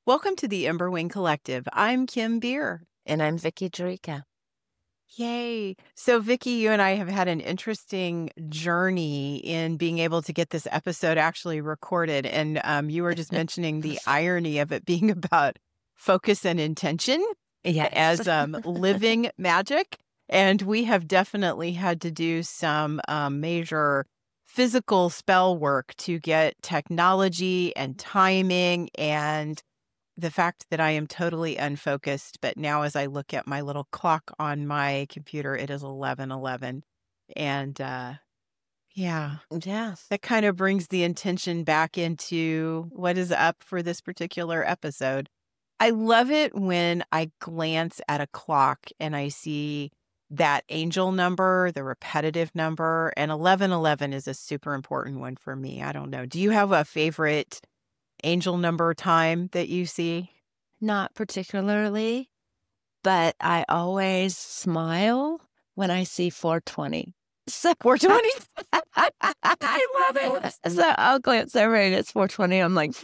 Welcome to the Emberwing Collective. I'm Kim Beer. And I'm Vicky Jerica. Yay. So, Vicky, you and I have had an interesting journey in being able to get this episode actually recorded. And you were just mentioning the irony of it being about focus and intention Yes. as living magic. And we have definitely had to do some major physical spell work to get technology and timing and the fact that I am totally unfocused, but now as I look at my little clock on my computer, it is 11:11. And yeah, Yeah. that kind of brings the intention back into what is up for this particular episode. I love it when I glance at a clock and I see that angel number, the repetitive number, and 11:11 is a super important one for me. I don't know. Do you have a favorite angel number time that you see? Not particularly, but I always smile when I see 420. So 420? I love it. So I'll glance over and it's 420. I'm like,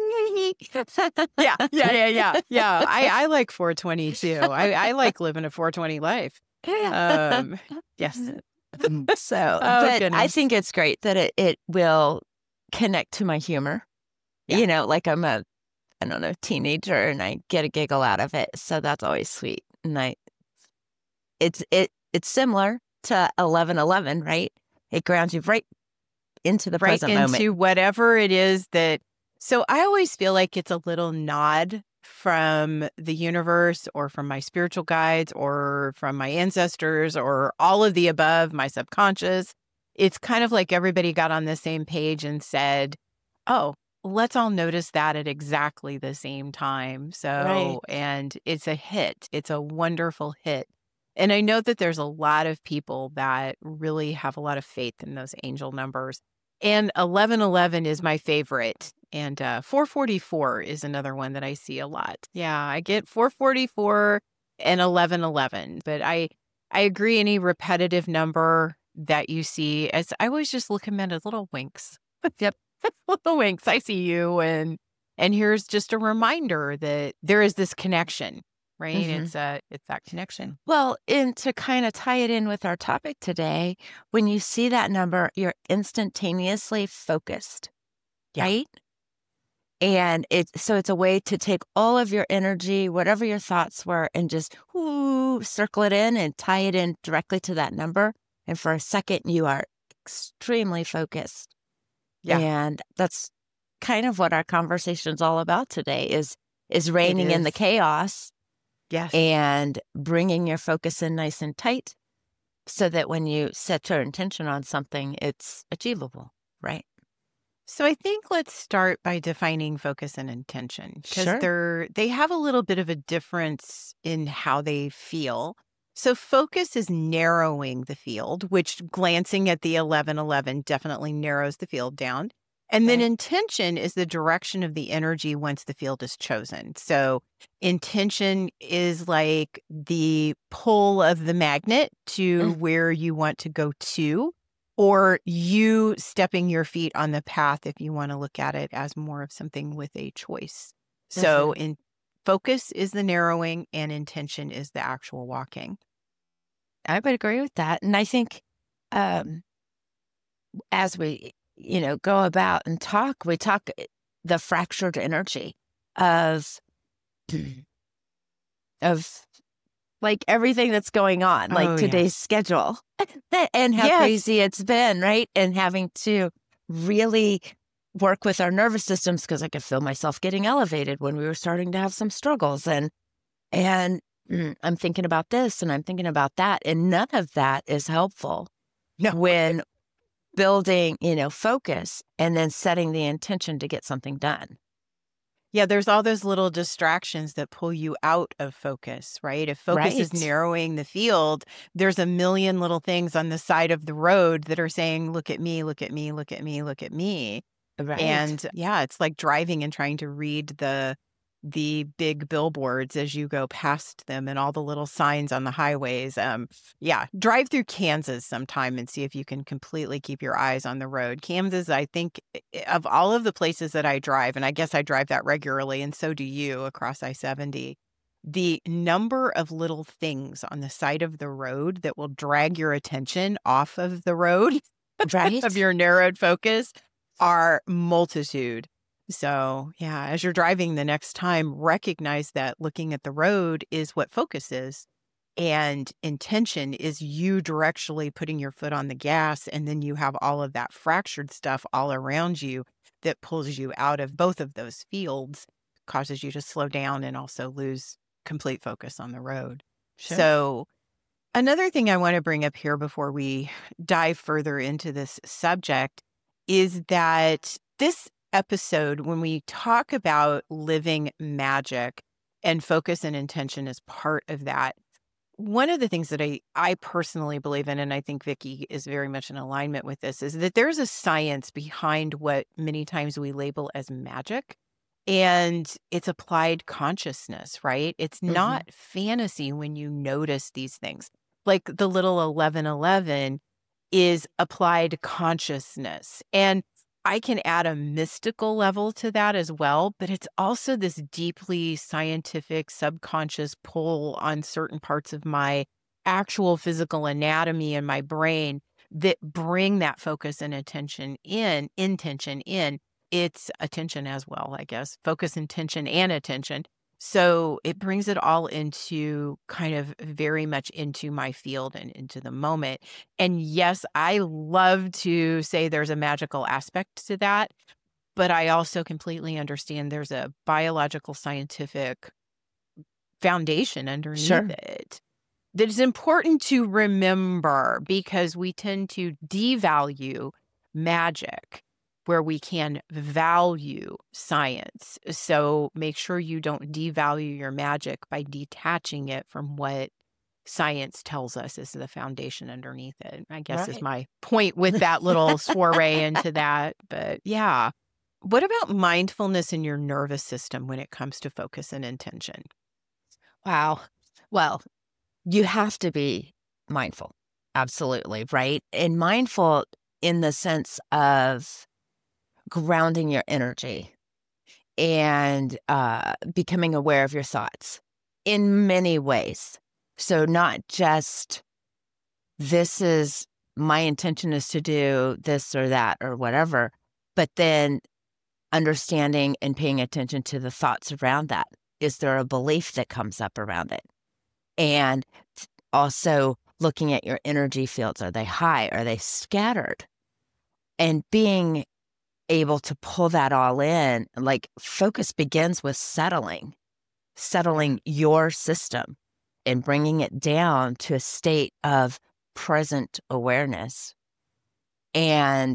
Yeah. I like 420 too. I like living a 420 life. Yes. So, Oh, but I goodness. think it's great that it will connect to my humor. Yeah. Like I'm a, I don't know, teenager and I get a giggle out of it. So that's always sweet. And it's similar to 11:11, right? It grounds you right into the Right present moment. into whatever it is that. So I always feel like it's a little nod from the universe or from my spiritual guides or from my ancestors or all of the above, my subconscious. It's kind of like everybody got on the same page and said, oh, let's all notice that at exactly the same time. Right. And it's a hit. It's a wonderful hit. And I know that there's a lot of people that really have a lot of faith in those angel numbers. And 11:11 is my favorite. And 444 is another one that I see a lot. Yeah, I get 444 and 11:11. But I agree, any repetitive number that you see, as I always just look at them as little winks. Yep. Little winks. I see you. And here's just a reminder that there is this connection, right? Mhm. It's that connection. Well, and to kind of tie it in with our topic today, when you see that number, you're instantaneously focused, Yeah. right? And it's a way to take all of your energy, whatever your thoughts were, and just circle it in and tie it in directly to that number. And for a second, you are extremely focused. Yeah. And that's kind of what our conversation's all about today is It reining in the is. chaos Yes. and bringing your focus in nice and tight so that when you set your intention on something, it's achievable, right? So I think let's start by defining focus and intention because Sure. they have a little bit of a difference in how they feel. So focus is narrowing the field, which glancing at the 11:11 definitely narrows the field down. And then Right. intention is the direction of the energy once the field is chosen. So intention is like the pull of the magnet to Mm, where you want to go to, or you stepping your feet on the path if you want to look at it as more of something with a choice. So mhm. in focus is the narrowing and intention is the actual walking. I would agree with that. And I think um, as we, go about and talk, we talk the fractured energy of of like everything that's going on, like Oh, today's yes. schedule and how Yes. crazy it's been, right? And having to really work with our nervous systems because I could feel myself getting elevated when we were starting to have some struggles. And I'm thinking about this and I'm thinking about that. And none of that is helpful No. when building, focus and then setting the intention to get something done. Yeah, there's all those little distractions that pull you out of focus, right? If focus is Right. narrowing the field, there's a million little things on the side of the road that are saying, look at me, look at me, look at me, look at me. Right. And yeah, it's like driving and trying to read the big billboards as you go past them and all the little signs on the highways. Yeah, drive through Kansas sometime and see if you can completely keep your eyes on the road. Kansas, I think, of all of the places that I drive, and I guess I drive that regularly, and so do you across I-70, the number of little things on the side of the road that will drag your attention off of the road Right? of your narrowed focus are multitude. So, yeah, as you're driving the next time, recognize that looking at the road is what focus is. And intention is you directionally putting your foot on the gas. And then you have all of that fractured stuff all around you that pulls you out of both of those fields, causes you to slow down and also lose complete focus on the road. Sure. So, another thing I want to bring up here before we dive further into this subject is that this episode, when we talk about living magic and focus and intention as part of that, one of the things that I personally believe in, and I think Vicky is very much in alignment with this, is that there's a science behind what many times we label as magic. And it's applied consciousness, right? It's not fantasy when you notice these things. Like the little 1111 is applied consciousness. And I can add a mystical level to that as well, but it's also this deeply scientific subconscious pull on certain parts of my actual physical anatomy and my brain that bring that focus and intention in. It's attention as well, I guess, focus, intention, and attention. So it brings it all into kind of very much into my field and into the moment. And yes, I love to say there's a magical aspect to that, but I also completely understand there's a biological scientific foundation underneath Sure. it that is important to remember because we tend to devalue magic where we can value science. So make sure you don't devalue your magic by detaching it from what science tells us is the foundation underneath it. I guess is Right. my point with that little soiree into that. But yeah. What about mindfulness in your nervous system when it comes to focus and intention? Wow. Well, you have to be mindful. Absolutely. Right. And mindful in the sense of grounding your energy and becoming aware of your thoughts in many ways. So, not just this is my intention is to do this or that or whatever, but then understanding and paying attention to the thoughts around that. Is there a belief that comes up around it? And also looking at your energy fields. Are they high? Are they scattered? And being able to pull that all in, like focus begins with settling your system and bringing it down to a state of present awareness. And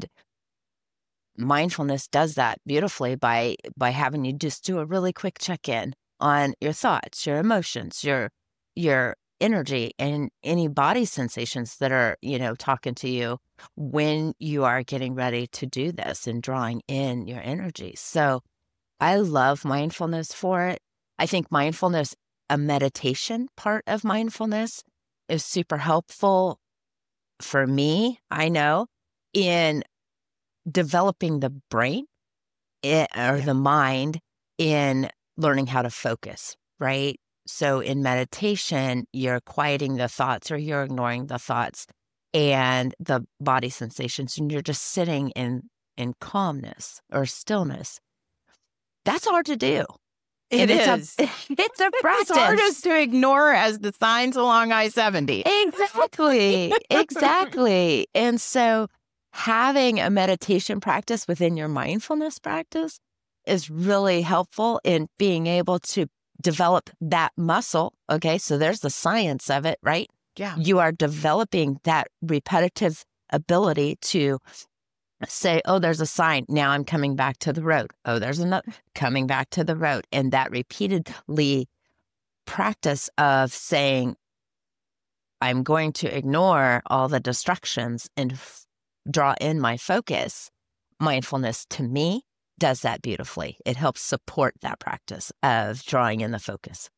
mindfulness does that beautifully by having you just do a really quick check-in on your thoughts, your emotions, your energy, and any body sensations that are, talking to you when you are getting ready to do this and drawing in your energy. So I love mindfulness for it. I think mindfulness, a meditation part of mindfulness, is super helpful for me, I know, in developing the brain or the mind in learning how to focus, right? So in meditation, you're quieting the thoughts or you're ignoring the thoughts and the body sensations, and you're just sitting in calmness or stillness. That's hard to do. It is. It's a practice. It's hardest to ignore as the signs along I-70. Exactly. Exactly. And so having a meditation practice within your mindfulness practice is really helpful in being able to develop that muscle. Okay. So there's the science of it, right? Yeah. You are developing that repetitive ability to say, oh, there's a sign. Now I'm coming back to the road. Oh, there's another coming back to the road. And that repeatedly practice of saying, I'm going to ignore all the distractions and draw in my focus. Mindfulness to me does that beautifully. It helps support that practice of drawing in the focus.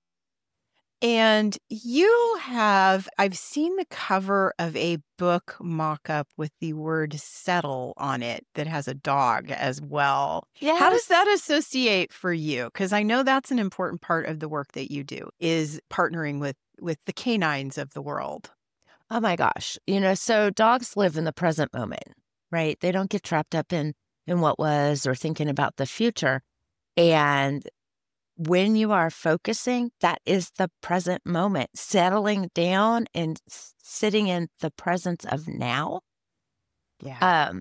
And I've seen the cover of a book mock-up with the word settle on it that has a dog as well. How does Yes. that associate for you? Because I know that's an important part of the work that you do, is partnering with the canines of the world. Oh my gosh. So dogs live in the present moment, right? They don't get trapped up in what was or thinking about the future. And when you are focusing, that is the present moment, settling down and sitting in the presence of now. Yeah.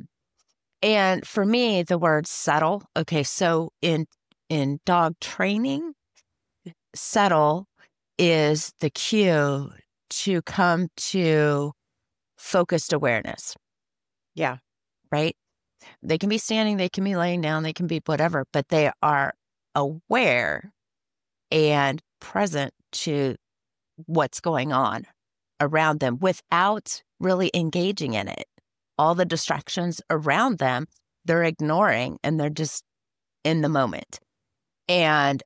And for me, the word settle. Okay, so in dog training, settle is the cue to come to focused awareness, Yeah. right? They can be standing, they can be laying down, they can be whatever, but they are aware and present to what's going on around them without really engaging in it. All the distractions around them, they're ignoring and they're just in the moment. And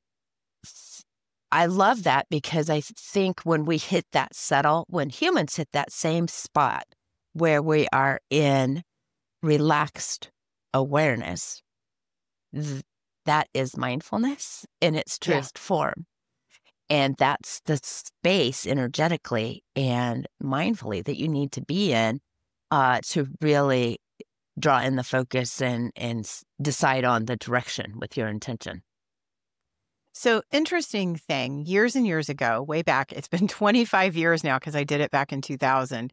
I love that because I think when we hit that settle, when humans hit that same spot where we are in relaxed awareness, that is mindfulness in its Yeah. truest form. And that's the space energetically and mindfully that you need to be in to really draw in the focus and decide on the direction with your intention. So interesting thing, years and years ago, way back, it's been 25 years now because I did it back in 2000.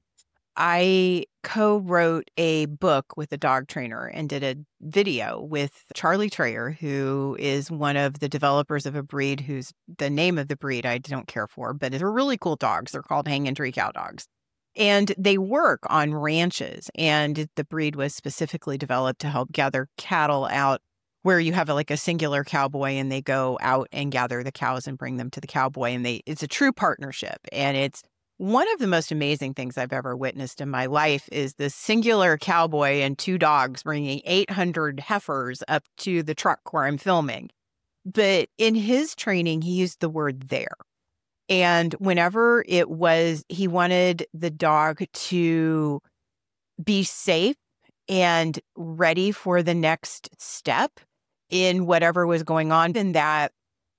I co-wrote a book with a dog trainer and did a video with Charlie Trayer, who is one of the developers of a breed whose the name of the breed I don't care for, but they're really cool dogs. They're called hanging tree cow dogs. And they work on ranches, and the breed was specifically developed to help gather cattle out where you have like a singular cowboy and they go out and gather the cows and bring them to the cowboy. And it's a true partnership. And it's one of the most amazing things I've ever witnessed in my life is the singular cowboy and two dogs bringing 800 heifers up to the truck where I'm filming. But in his training, he used the word there. And whenever he wanted the dog to be safe and ready for the next step in whatever was going on, in that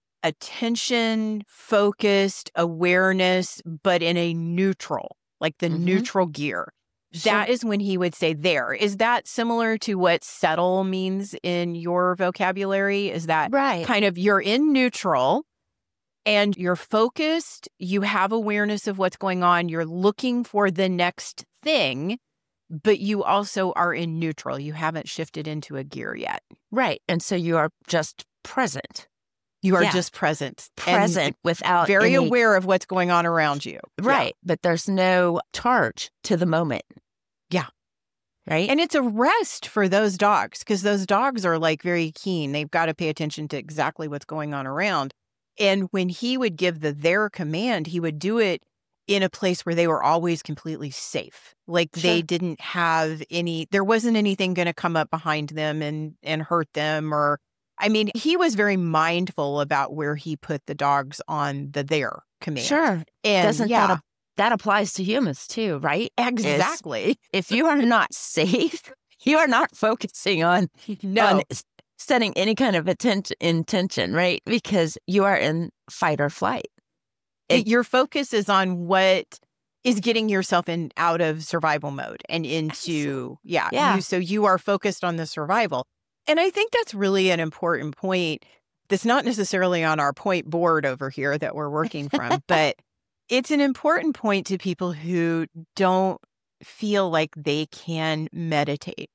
attention, focused awareness, but in a neutral, like the neutral gear. Sure. That is when he would say there. Is that similar to what settle means in your vocabulary? Is that Right. kind of you're in neutral and you're focused, you have awareness of what's going on, you're looking for the next thing, but you also are in neutral. You haven't shifted into a gear yet. Right. And so you are just present. You are just present Without very any, aware of what's going on around you. right. But there's no charge to the moment. Yeah. Right. And it's a rest for those dogs because those dogs are like very keen. They've got to pay attention to exactly what's going on around. And when he would give the there command, he would do it in a place where they were always completely safe. Like they didn't have there wasn't anything going to come up behind them and hurt them he was very mindful about where he put the dogs on the there command. Sure. And doesn't that applies to humans too, right? Exactly. If you are not safe, you are not focusing on setting any kind of intention, right? Because you are in fight or flight. Your focus is on what is getting yourself out of survival mode and into, so you are focused on the survival. And I think that's really an important point that's not necessarily on our point board over here that we're working from, but it's an important point to people who don't feel like they can meditate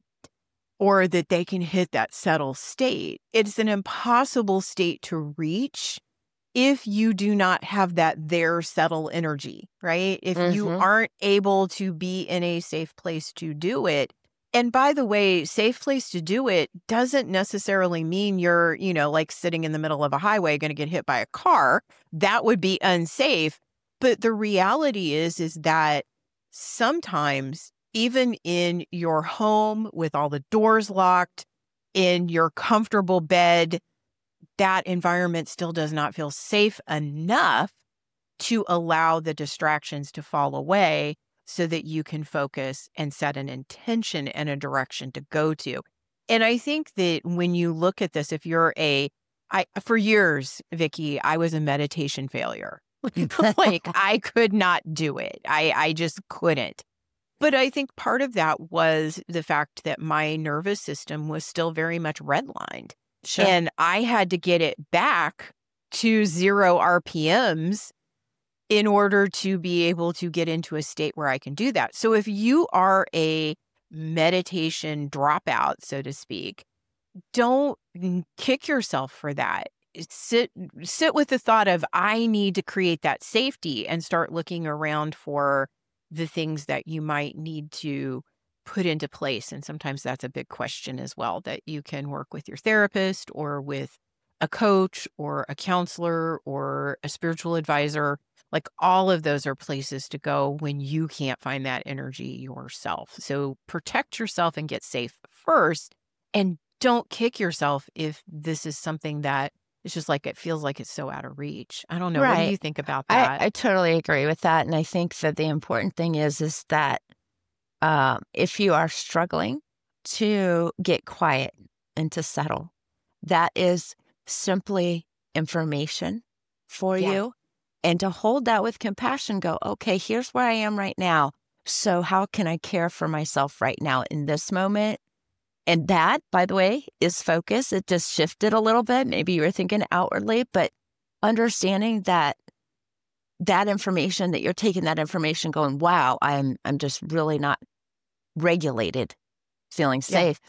or that they can hit that settled state. It's an impossible state to reach if you do not have that there settle energy, right? If you aren't able to be in a safe place to do it. And by the way, safe place to do it doesn't necessarily mean you're, like sitting in the middle of a highway going to get hit by a car. That would be unsafe. But the reality is that sometimes even in your home with all the doors locked, in your comfortable bed, that environment still does not feel safe enough to allow the distractions to fall away so that you can focus and set an intention and a direction to go to. And I think that when you look at this, if you're for years, Vicki, I was a meditation failure. Like I could not do it. I just couldn't. But I think part of that was the fact that my nervous system was still very much redlined. Sure. And I had to get it back to 0 RPMs in order to be able to get into a state where I can do that. So if you are a meditation dropout, so to speak, don't kick yourself for that. Sit with the thought of, I need to create that safety, and start looking around for the things that you might need to put into place. And sometimes that's a big question as well, that you can work with your therapist or with a coach or a counselor or a spiritual advisor. Like all of those are places to go when you can't find that energy yourself. So protect yourself and get safe first, and don't kick yourself if this is something that it's just like, it feels like it's so out of reach. I don't know. What do Right. you think about that? I totally agree with that. And I think that the important thing is that if you are struggling to get quiet and to settle, that is simply information for Yeah. you. And to hold that with compassion, go, okay, here's where I am right now. So how can I care for myself right now in this moment? And that, by the way, is focus. It just shifted a little bit. Maybe you were thinking outwardly, but understanding that information, that you're taking that information going, wow, I'm just really not regulated, feeling Yeah. safe.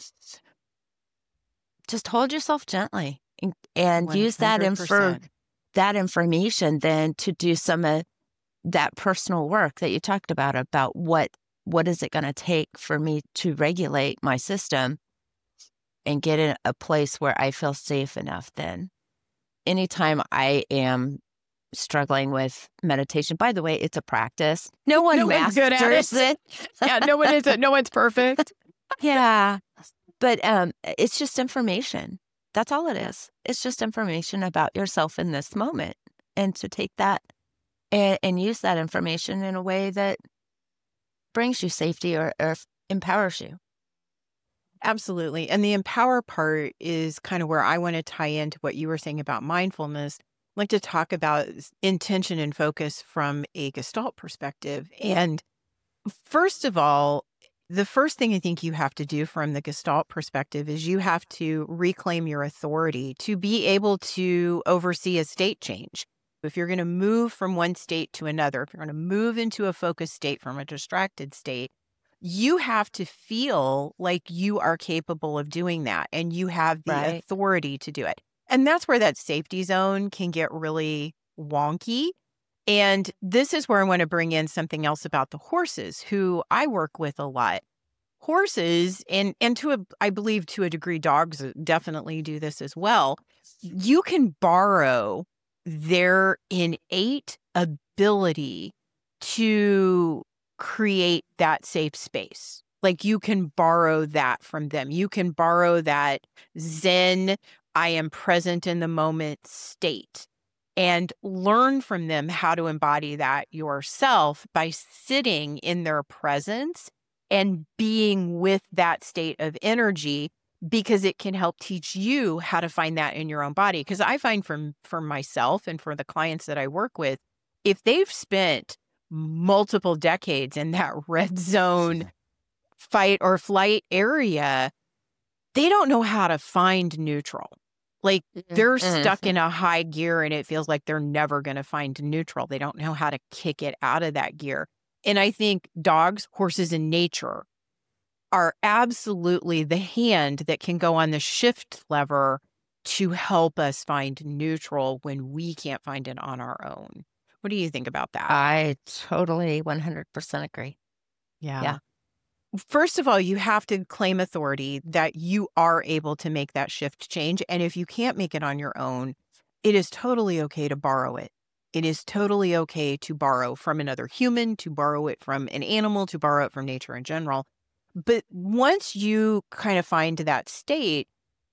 Just hold yourself gently and use that 100%. that information then to do some of that personal work that you talked about what is it going to take for me to regulate my system and get in a place where I feel safe enough. Then anytime I am struggling with meditation, by the way, it's a practice. No one one's good at masters it. Yeah, no one is. No one's perfect. Yeah. But it's just information. That's all it is. It's just information about yourself in this moment. And to take that and use that information in a way that brings you safety or empowers you. Absolutely. And the empower part is kind of where I want to tie into what you were saying about mindfulness. I'd like to talk about intention and focus from a Gestalt perspective. And first of all, the first thing I think you have to do from the Gestalt perspective is you have to reclaim your authority to be able to oversee a state change. If you're going to move from one state to another, if you're going to move into a focused state from a distracted state, you have to feel like you are capable of doing that, and you have the Right. authority to do it. And that's where that safety zone can get really wonky. And this is where I want to bring in something else about the horses, who I work with a lot. Horses, and I believe to a degree, dogs definitely do this as well. You can borrow their innate ability to create that safe space. Like you can borrow that from them. You can borrow that Zen, I am present in the moment state, and learn from them how to embody that yourself by sitting in their presence and being with that state of energy, because it can help teach you how to find that in your own body. Because I find for myself and for the clients that I work with, if they've spent multiple decades in that red zone fight or flight area, they don't know how to find neutral. Like they're stuck in a high gear and it feels like they're never going to find neutral. They don't know how to kick it out of that gear. And I think dogs, horses, and nature are absolutely the hand that can go on the shift lever to help us find neutral when we can't find it on our own. What do you think about that? I totally 100% agree. Yeah. First of all, you have to claim authority that you are able to make that shift change. And if you can't make it on your own, it is totally okay to borrow it. It is totally okay to borrow from another human, to borrow it from an animal, to borrow it from nature in general. But once you kind of find that state,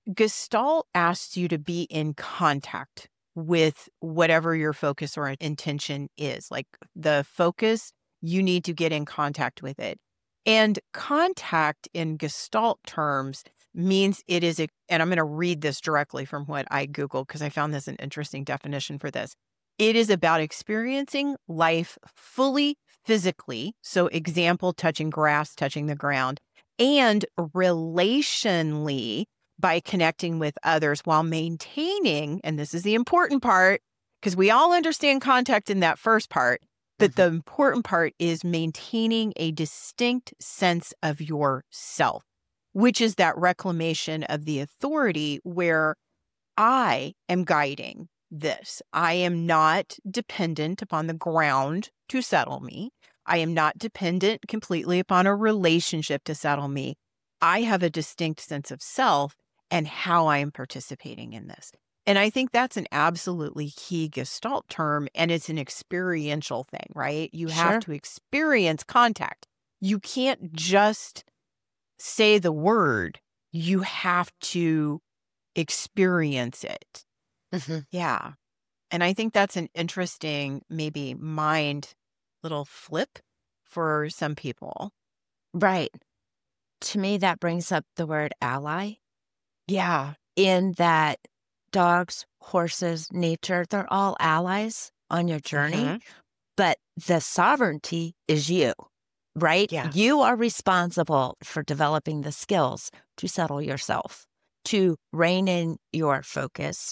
Gestalt asks you to be in contact with whatever your focus or intention is. Like the focus, you need to get in contact with it. And contact in Gestalt terms means it is, and I'm going to read this directly from what I Googled because I found this an interesting definition for this. It is about experiencing life fully physically. So, example, touching grass, touching the ground, and relationally by connecting with others while maintaining, and this is the important part, because we all understand contact in that first part, but the important part is maintaining a distinct sense of yourself, which is that reclamation of the authority where I am guiding this. I am not dependent upon the ground to settle me. I am not dependent completely upon a relationship to settle me. I have a distinct sense of self and how I am participating in this. And I think that's an absolutely key Gestalt term, and it's an experiential thing, right? You have to experience contact. You can't just say the word. You have to experience it. Yeah. And I think that's an interesting, maybe mind little flip for some people. Right. To me, that brings up the word ally. Yeah. In that dogs, horses, nature, they're all allies on your journey, but the sovereignty is you, right? Yeah. You are responsible for developing the skills to settle yourself, to rein in your focus.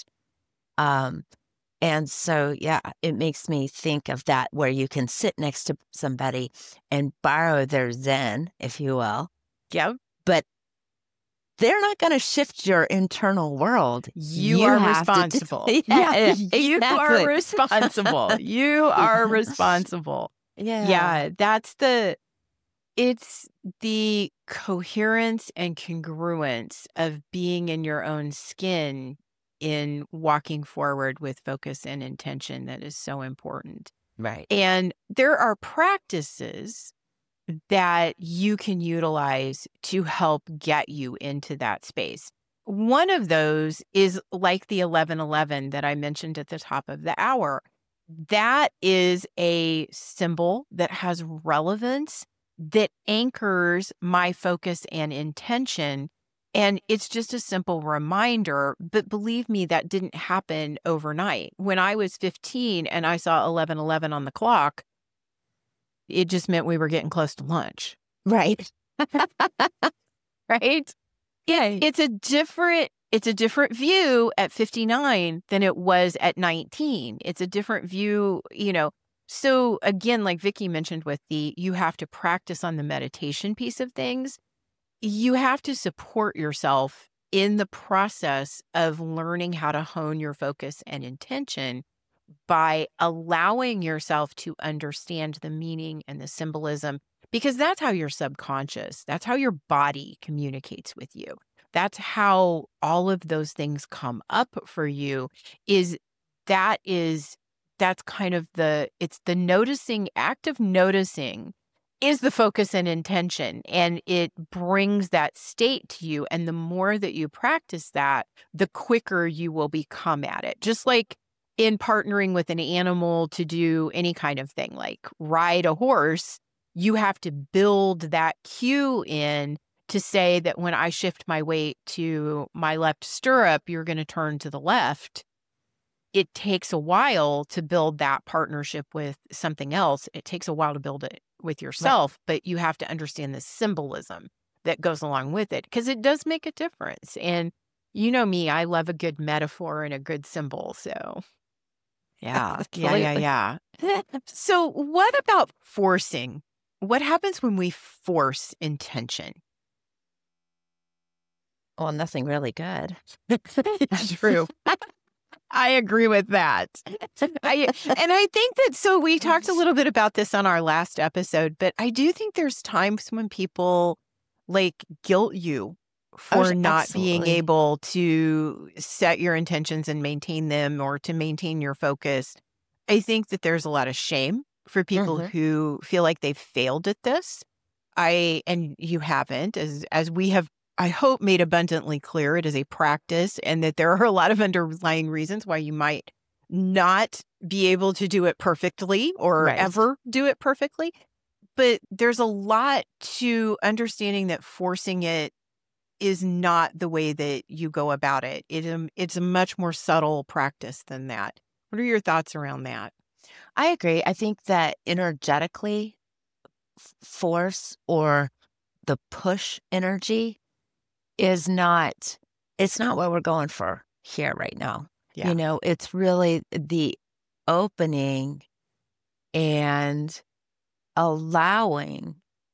And so, yeah, it makes me think of that where you can sit next to somebody and borrow their zen, if you will. Yeah. But they're not going to shift your internal world. You are responsible. Yeah, you are responsible. You are responsible. Yeah. It's the coherence and congruence of being in your own skin in walking forward with focus and intention that is so important. Right. And there are practices that you can utilize to help get you into that space. One of those is like the 1111 that I mentioned at the top of the hour. That is a symbol that has relevance that anchors my focus and intention. And it's just a simple reminder. But believe me, that didn't happen overnight. When I was 15 and I saw 1111 on the clock, it just meant we were getting close to lunch. Right. Right? Yeah. It's a different view at 59 than it was at 19. It's a different view, So again, like Vicki mentioned with you have to practice on the meditation piece of things. You have to support yourself in the process of learning how to hone your focus and intention by allowing yourself to understand the meaning and the symbolism, because that's how your subconscious, that's how your body communicates with you. That's how all of those things come up for you that's kind of it's the noticing, act of noticing is the focus and intention, and it brings that state to you. And the more that you practice that, the quicker you will become at it. Just like in partnering with an animal to do any kind of thing, like ride a horse, you have to build that cue in to say that when I shift my weight to my left stirrup, you're going to turn to the left. It takes a while to build that partnership with something else. It takes a while to build it with yourself, but you have to understand the symbolism that goes along with it, because it does make a difference. And you know me, I love a good metaphor and a good symbol. So yeah. So what about forcing? What happens when we force intention? Well, nothing really good. True. I agree with that. I think that, so we talked a little bit about this on our last episode, but I do think there's times when people guilt you for not being able to set your intentions and maintain them, or to maintain your focus. I think that there's a lot of shame for people who feel like they've failed at this. And you haven't, as we have I hope, made abundantly clear it is a practice and that there are a lot of underlying reasons why you might not be able to do it perfectly or Right. ever do it perfectly. But there's a lot to understanding that forcing it is not the way that you go about it. It's a much more subtle practice than that. What are your thoughts around that? I agree. I think that energetically, force or the push energy is not, it's not what we're going for here right now. Yeah. It's really the opening and allowing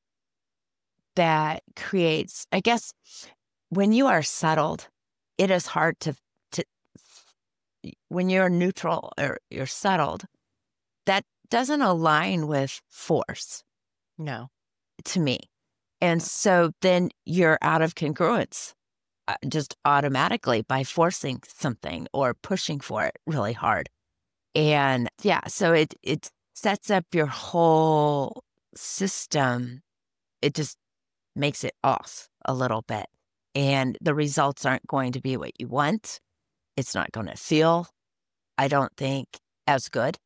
that creates, I guess, when you are settled, it is hard to when you're neutral or you're settled, that doesn't align with force No. to me. And so then you're out of congruence just automatically by forcing something or pushing for it really hard. And yeah, so it sets up your whole system. It just makes it off a little bit. And the results aren't going to be what you want. It's not going to feel, I don't think, as good.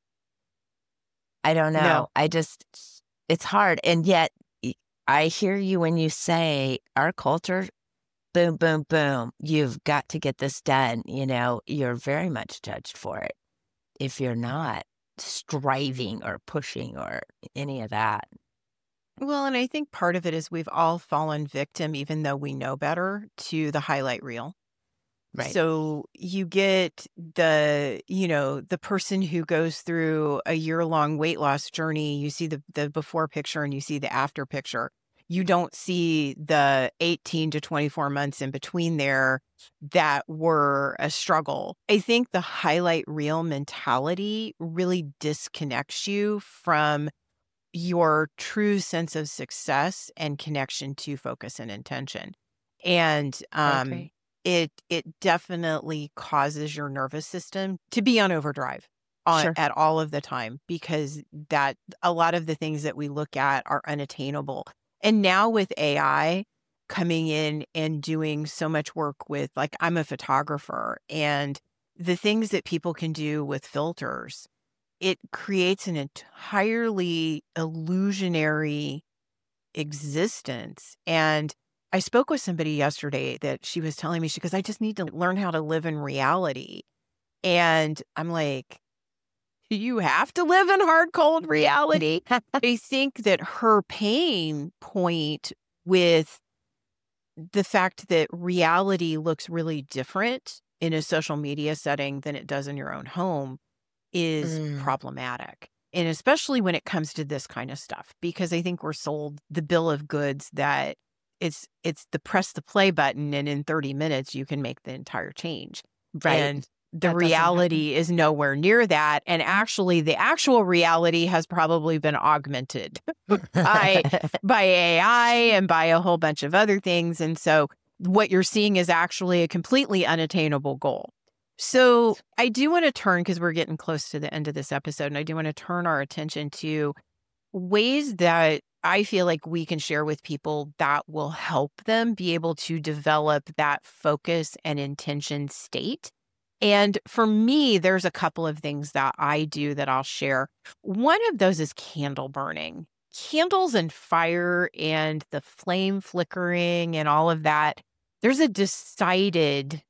I don't know. No. It's hard. And yet, I hear you when you say our culture, boom, boom, boom, you've got to get this done. You're very much judged for it if you're not striving or pushing or any of that. Well, and I think part of it is we've all fallen victim, even though we know better, to the highlight reel. Right. So you get the person who goes through a year-long weight loss journey. You see the before picture and you see the after picture. You don't see the 18 to 24 months in between there that were a struggle. I think the highlight reel mentality really disconnects you from your true sense of success and connection to focus and intention. And I agree. it definitely causes your nervous system to be on overdrive Sure. at all of the time, because that a lot of the things that we look at are unattainable. And now with AI coming in and doing so much work with, like, I'm a photographer, and the things that people can do with filters, it creates an entirely illusionary existence. And I spoke with somebody yesterday that she was telling me, she goes, I just need to learn how to live in reality. And I'm like, you have to live in hard, cold reality. I think that her pain point with the fact that reality looks really different in a social media setting than it does in your own home is Mm, problematic. And especially when it comes to this kind of stuff, because I think we're sold the bill of goods that it's the press the play button and in 30 minutes you can make the entire change. right. And the That doesn't happen. reality is nowhere near that. And actually the actual reality has probably been augmented by by AI and by a whole bunch of other things. And so what you're seeing is actually a completely unattainable goal. So I do want to turn, because we're getting close to the end of this episode, and I do want to turn our attention to ways that I feel like we can share with people that will help them be able to develop that focus and intention state. And for me, there's a couple of things that I do that I'll share. One of those is candle burning. Candles and fire and the flame flickering and all of that. There's a decided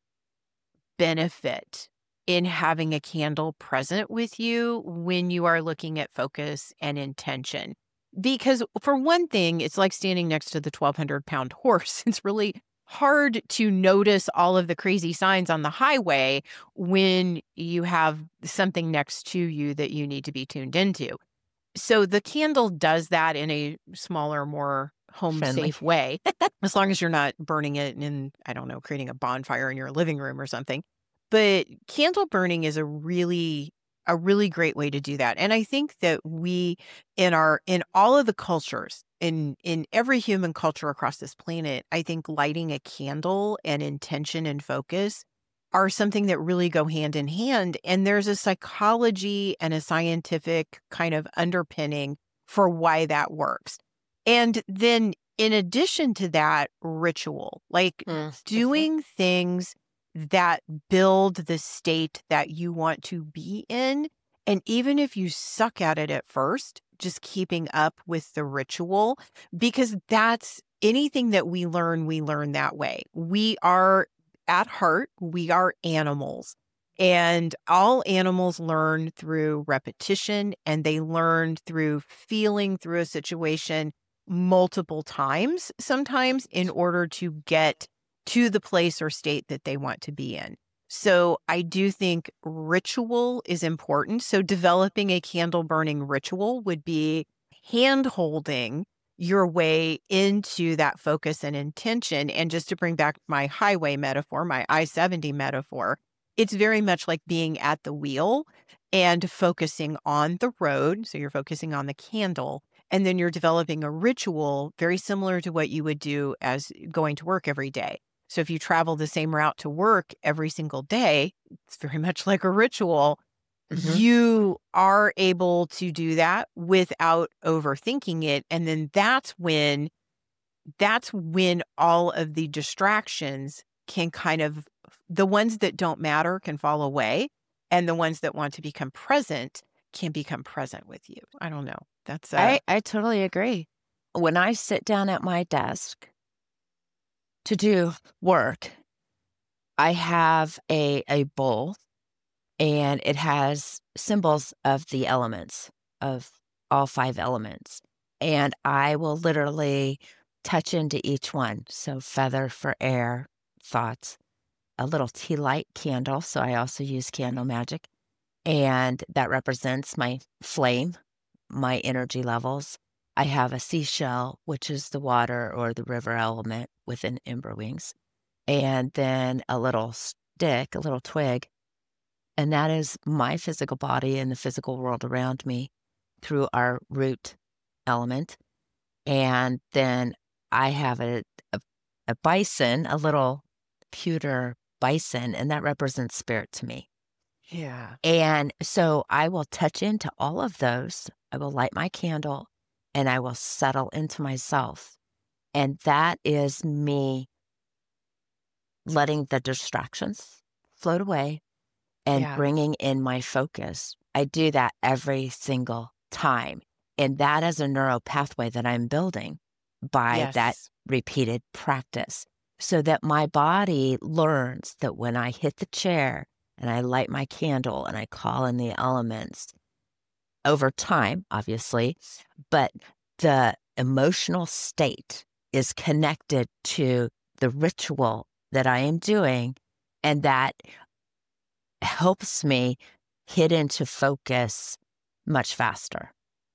benefit in having a candle present with you when you are looking at focus and intention. Because for one thing, it's like standing next to the 1,200-pound horse. It's really hard to notice all of the crazy signs on the highway when you have something next to you that you need to be tuned into. So the candle does that in a smaller, more home Friendly. safe way, as long as you're not burning it in, I don't know, creating a bonfire in your living room or something. But candle burning is a really great way to do that. And I think that we in all of the cultures, in every human culture across this planet, I think lighting a candle and intention and focus are something that really go hand in hand. And there's a psychology and a scientific kind of underpinning for why that works. And then in addition to that, ritual, like doing things that build the state that you want to be in. And even if you suck at it at first, just keeping up with the ritual, because that's anything that we learn that way. We are at heart, we are animals. And all animals learn through repetition, and they learn through feeling through a situation multiple times, sometimes in order to get to the place or state that they want to be in. So I do think ritual is important. So developing a candle burning ritual would be hand holding your way into that focus and intention. And just to bring back my highway metaphor, my I-70 metaphor, it's very much like being at the wheel and focusing on the road. So you're focusing on the candle, and then you're developing a ritual very similar to what you would do as going to work every day. So if you travel the same route to work every single day, it's very much like a ritual. You are able to do that without overthinking it. And then that's when all of the distractions can kind of, the ones that don't matter can fall away, and the ones that want to become present can become present with you. I don't know. That's I totally agree. When I sit down at my desk to do work, I have a bowl, and it has symbols of the elements, of all 5 elements. And I will literally touch into each one. So feather for air, thoughts, a little tea light candle. So I also use candle magic. And that represents my flame, my energy levels. I have a seashell, which is the water or the river element within Ember Wings. And then a little stick, a little twig. And that is my physical body and the physical world around me through our root element. And then I have a bison, a little pewter bison, and that represents spirit to me. Yeah. And so I will touch into all of those. I will light my candle, and I will settle into myself. And that is me letting the distractions float away and bringing in my focus. I do that every single time. And that is a neural pathway that I'm building by that repeated practice, so that my body learns that when I hit the chair and I light my candle and I call in the elements over time, obviously, but the emotional state is connected to the ritual that I am doing, and that helps me hit into focus much faster.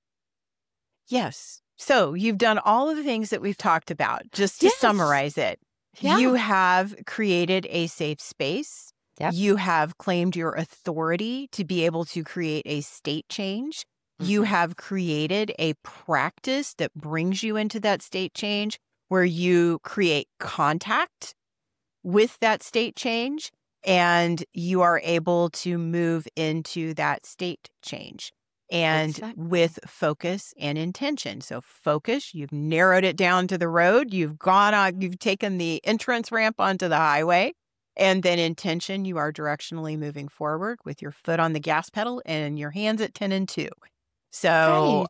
Yes. So you've done all of the things that we've talked about. Just to summarize it, you have created a safe space. You have claimed your authority to be able to create a state change. You have created a practice that brings you into that state change, where you create contact with that state change, and you are able to move into that state change. And with focus and intention. So focus, you've narrowed it down to the road. You've gone on, you've taken the entrance ramp onto the highway. And then intention, you are directionally moving forward with your foot on the gas pedal and your hands at 10 and 2. So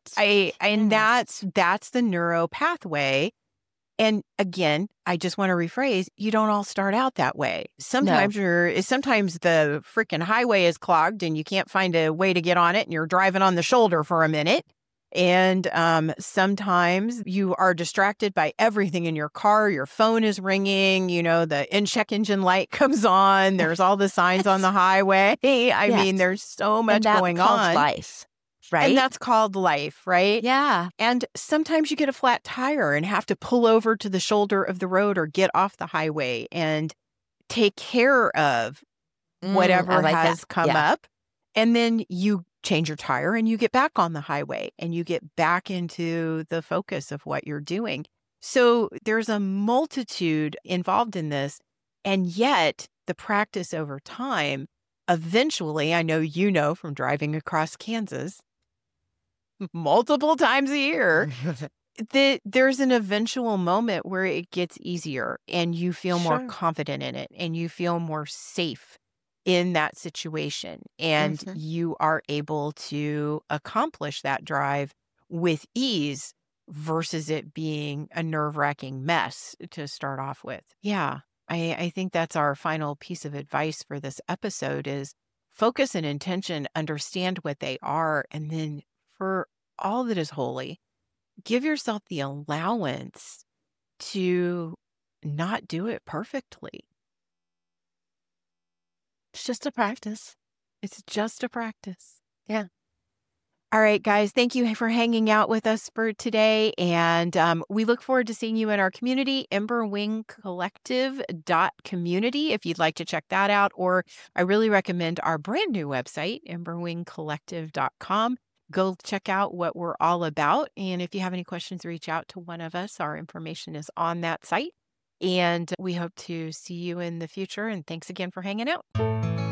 that's the neuro pathway. And again, I just want to rephrase, you don't all start out that way. Sometimes sometimes the freaking highway is clogged and you can't find a way to get on it, and you're driving on the shoulder for a minute. And sometimes you are distracted by everything in your car. Your phone is ringing, the check engine light comes on. There's all the signs on the highway. I mean, there's so much going on. Life. Right? And that's called life, right? Yeah. And sometimes you get a flat tire and have to pull over to the shoulder of the road or get off the highway and take care of whatever has come up. And then you change your tire and you get back on the highway and you get back into the focus of what you're doing. So there's a multitude involved in this. And yet the practice over time, eventually, I know from driving across Kansas multiple times a year, there's an eventual moment where it gets easier and you feel more Sure. confident in it and you feel more safe in that situation and Mhm. you are able to accomplish that drive with ease versus it being a nerve-wracking mess to start off with. Yeah. I think that's our final piece of advice for this episode is focus and intention, understand what they are, and then for all that is holy, give yourself the allowance to not do it perfectly. It's just a practice. It's just a practice. Yeah. All right, guys, thank you for hanging out with us for today. And we look forward to seeing you in our community, emberwingcollective.community, if you'd like to check that out. Or I really recommend our brand new website, emberwingcollective.com. Go check out what we're all about. And if you have any questions, reach out to one of us. Our information is on that site. And we hope to see you in the future. And thanks again for hanging out.